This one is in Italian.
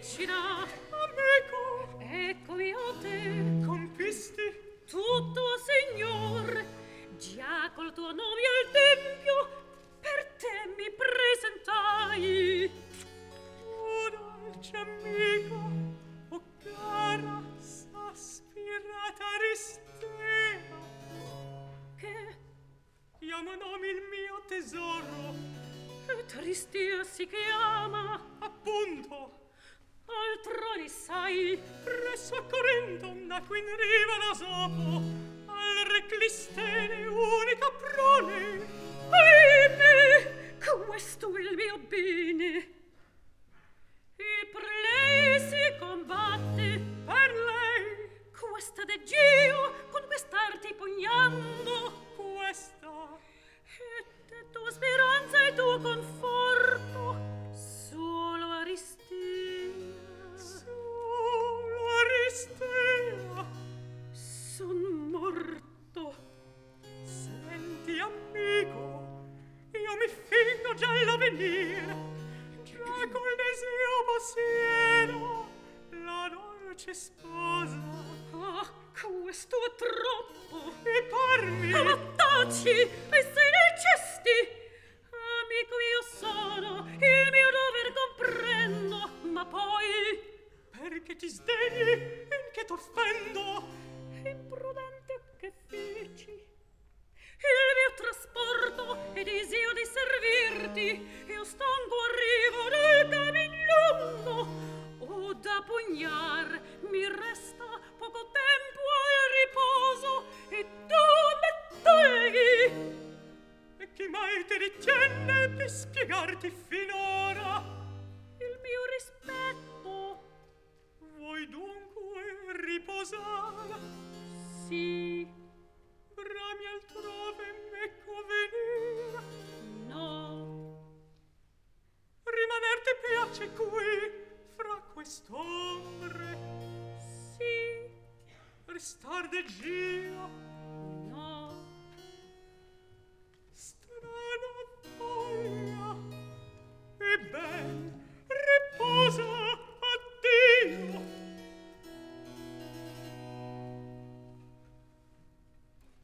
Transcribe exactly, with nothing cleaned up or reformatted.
felicità. Amico, Eccomi a te. compisti Tutto, signor, già col tuo nome al tempio per te mi presentai. o dolce amico, o cara s'aspirata Aristea, Che chiamo nomi il mio tesoro, Tristia si chiama, appunto, altroni sai, presso accorrendo una qui in riva da sopo, al re Clistene unica prole. ahimè, questo è il mio bene. E per lei si combatte, Per lei questa de Gio con quest'arte pugnando, questa e te tua speranza e tuo conforto, solo Aristia, solo Aristea. son morto. Senti amico, io mi fingo già l'avvenire, già col desio possiedo la dolce sposa. Ah, questo è troppo. E parmi Ah, taci, e sei nei cesti. Amico io sono, il mio dover comprendo, ma poi perché ti sdegni in che t'offendo. imprudente che feci. Il mio trasporto ed desio di servirti, io stanco arrivo del camin lungo. O da pugnar mi resta poco tempo al riposo e tu me togli. E chi mai ti ritiene di spiegarti finora? Il mio rispetto, Vuoi dunque riposare? sì, Brami altrove mecco venire. no, Rimaner ti piace qui, fra quest'ombre. sì, Restar de Gio